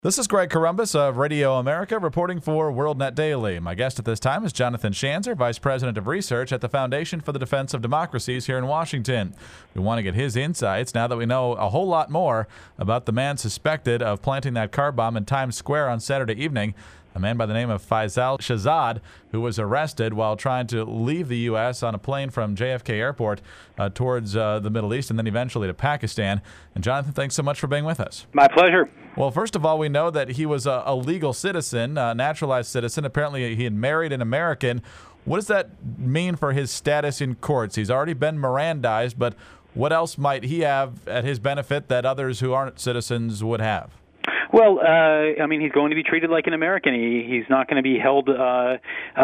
This is Greg Corombos of Radio America reporting for WorldNet Daily. My guest at this time is Jonathan Schanzer, Vice President of Research at the Foundation for the Defense of Democracies here in Washington. We want to get his insights now that we know a whole lot more about the man suspected of planting that car bomb in Times Square on Saturday evening. A man by the name of Faisal Shahzad, who was arrested while trying to leave the U.S. on a plane from JFK Airport towards the Middle East and then eventually to Pakistan. And Jonathan, thanks so much for being with us. My pleasure. Well, first of all, we know that he was a legal citizen, a naturalized citizen. Apparently, he had married an American. What does that mean for his status in courts? He's already been Mirandized, but what else might he have at his benefit that others who aren't citizens would have? Well, he's going to be treated like an American. He's not going to be held, as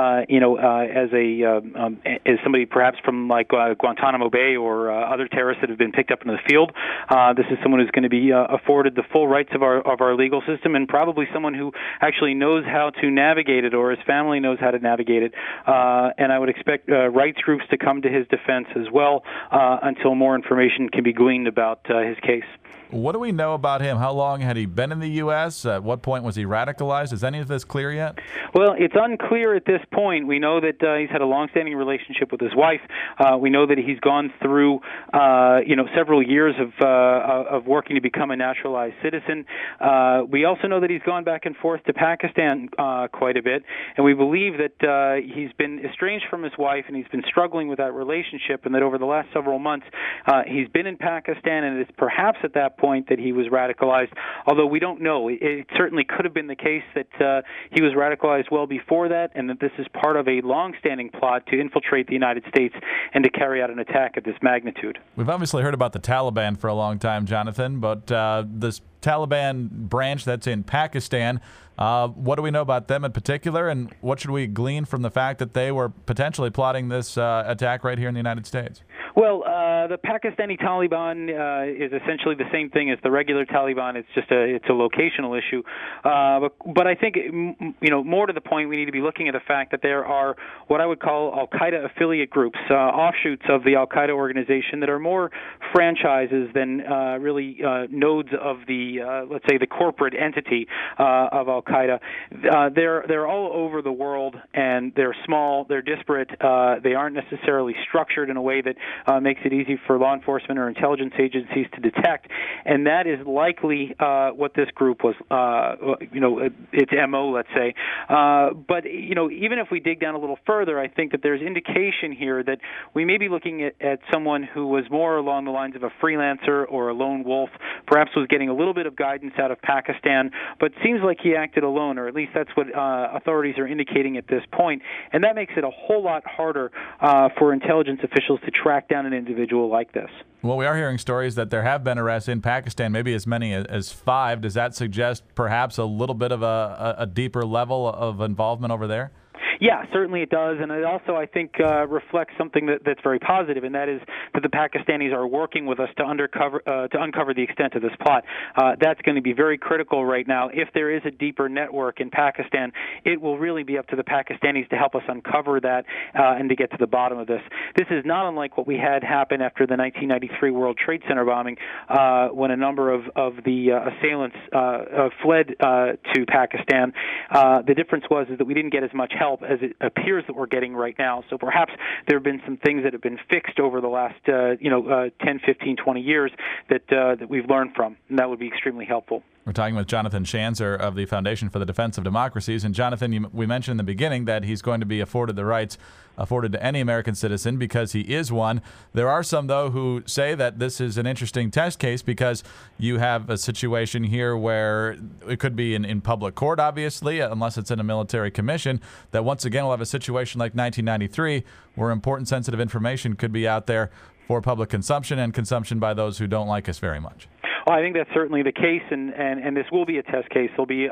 somebody perhaps from like Guantanamo Bay or other terrorists that have been picked up in the field. This is someone who's going to be afforded the full rights of our legal system, and probably someone who actually knows how to navigate it, or his family knows how to navigate it. And I would expect rights groups to come to his defense as well until more information can be gleaned about his case. What do we know about him? How long had he been in the U.S.? At what point was he radicalized? Is any of this clear yet? Well, it's unclear at this point. We know that he's had a long-standing relationship with his wife. We know that he's gone through, several years of working to become a naturalized citizen. We also know that he's gone back and forth to Pakistan quite a bit, and we believe that he's been estranged from his wife and he's been struggling with that relationship, and that over the last several months he's been in Pakistan, and it's perhaps at that point that he was radicalized, although we don't know. It certainly could have been the case that he was radicalized well before that, and that this is part of a long-standing plot to infiltrate the United States and to carry out an attack of this magnitude. We've obviously heard about the Taliban for a long time, Jonathan, but this Taliban branch that's in Pakistan, what do we know about them in particular, and what should we glean from the fact that they were potentially plotting this attack right here in the United States? Well, the Pakistani Taliban is essentially the same thing as the regular Taliban. It's just it's a locational issue. But I think, more to the point, we need to be looking at the fact that there are what I would call Al-Qaeda affiliate groups, offshoots of the Al-Qaeda organization that are more franchises than really nodes of the, let's say, the corporate entity of Al-Qaeda. They're all over the world, and they're small, they're disparate, they aren't necessarily structured in a way that makes it easy for law enforcement or intelligence agencies to detect, and that is likely what this group was, its MO, let's say. But even if we dig down a little further, I think that there's indication here that we may be looking at someone who was more along the lines of a freelancer or a lone wolf, perhaps was getting a little bit of guidance out of Pakistan, but seems like he acted alone, or at least that's what authorities are indicating at this point, and that makes it a whole lot harder for intelligence officials to track down an individual like this. Well, we are hearing stories that there have been arrests in Pakistan, maybe as many as 5. Does that suggest perhaps a little bit of a deeper level of involvement over there? Yeah, certainly it does, and it also, I think, reflects something that's very positive, and that is that the Pakistanis are working with us to uncover the extent of this plot. That's going to be very critical right now. If there is a deeper network in Pakistan, it will really be up to the Pakistanis to help us uncover that and to get to the bottom of this. This is not unlike what we had happen after the 1993 World Trade Center bombing, when a number of the assailants fled to Pakistan. The difference was that we didn't get as much help as it appears that we're getting right now. So perhaps there have been some things that have been fixed over the last 10, 15, 20 years that we've learned from, and that would be extremely helpful. We're talking with Jonathan Schanzer of the Foundation for the Defense of Democracies. And Jonathan, we mentioned in the beginning that he's going to be afforded the rights afforded to any American citizen because he is one. There are some, though, who say that this is an interesting test case because you have a situation here where it could be in public court, obviously, unless it's in a military commission, that once again we'll have a situation like 1993 where important sensitive information could be out there for public consumption and consumption by those who don't like us very much. Well, I think that's certainly the case, and this will be a test case. It'll be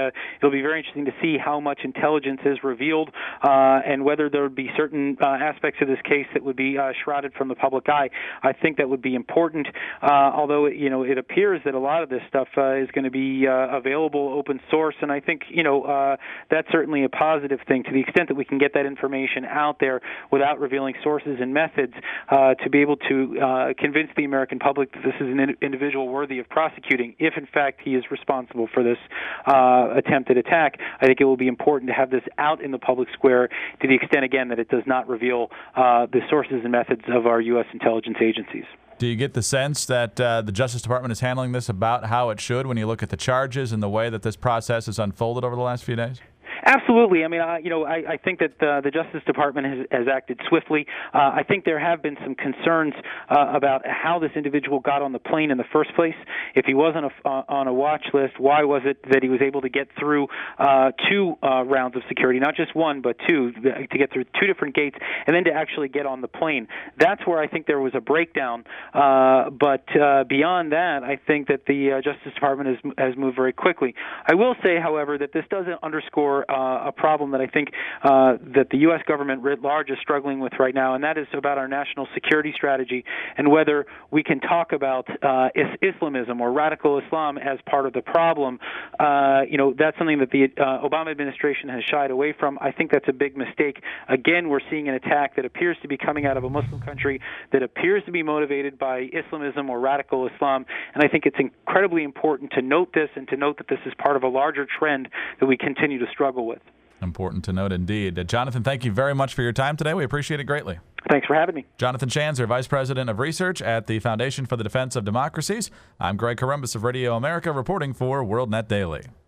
very interesting to see how much intelligence is revealed, and whether there would be certain aspects of this case that would be shrouded from the public eye. I think that would be important, although it appears that a lot of this stuff is going to be available open source, and I think that's certainly a positive thing to the extent that we can get that information out there without revealing sources and methods to be able to convince the American public that this is an individual worthy of prosecuting if, in fact, he is responsible for this attempted attack. I think it will be important to have this out in the public square to the extent, again, that it does not reveal the sources and methods of our U.S. intelligence agencies. Do you get the sense that the Justice Department is handling this about how it should when you look at the charges and the way that this process has unfolded over the last few days? Absolutely. I mean, I think that the Justice Department has acted swiftly. I think there have been some concerns about how this individual got on the plane in the first place. If he was on a watch list, why was it that he was able to get through two rounds of security, not just one, but two, to get through two different gates, and then to actually get on the plane? That's where I think there was a breakdown. But beyond that, I think that the Justice Department has moved very quickly. I will say, however, that this doesn't underscore a problem that I think that the U.S. government writ large is struggling with right now, and that is about our national security strategy and whether we can talk about Islamism or radical Islam as part of the problem. That's something that the Obama administration has shied away from. I think that's a big mistake. Again, we're seeing an attack that appears to be coming out of a Muslim country that appears to be motivated by Islamism or radical Islam, and I think it's incredibly important to note this and to note that this is part of a larger trend that we continue to struggle with. Important to note indeed. Jonathan, thank you very much for your time today. We appreciate it greatly. Thanks for having me. Jonathan Schanzer, Vice President of Research at the Foundation for the Defense of Democracies. I'm Greg Corombos of Radio America reporting for WorldNet Daily.